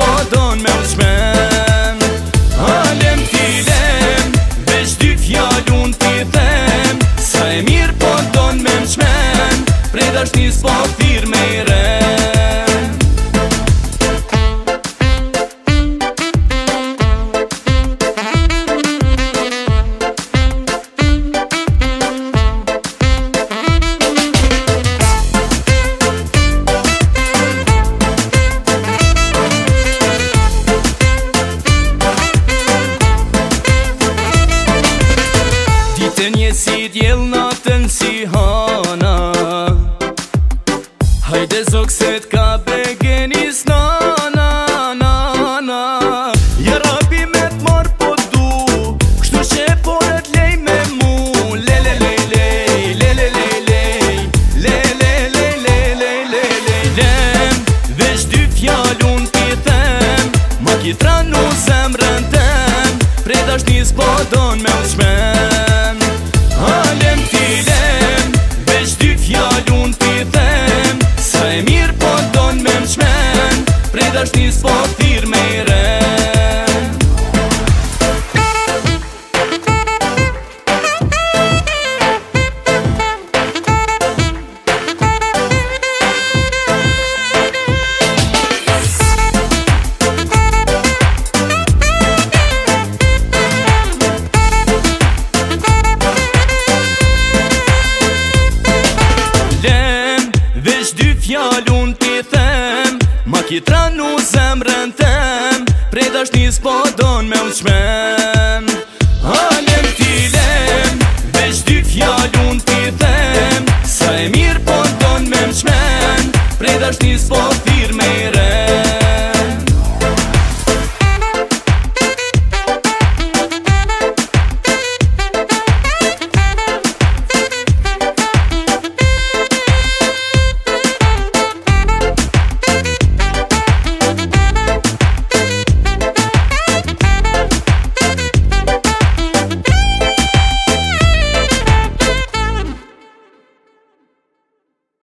s'po don me u qmen. Alem t'ilem, veç dy fjallun t'i them, sa e mirë po don me m'qmen, prej dashni s'po thirr me i ren. Si djel natën si hana, hajde zok se t'ka begenis nana, nana. Ja rabi me t'mar po du, kështu që po e t'lej me mu. Le le le lej, le le le lej, le le le le le le le lem. Veç dy fjallun t'i them, ma ki tranu zemrën tem, prej dashni s'po don me u qmen. Alem t'ilem, veç dy fjallun t'i them, sa e mirë po don me m'qmen, prej dashni s'po thirr me i ren. Veç dy fjallun t'i them, ma ki tranu zemrën tem, prej dashni s'po don me u qmen. Alem t'ilem, veç dy fjallun t'i them, sa e mirë po don me m'qmen, prej dashni s'po thirr me i ren.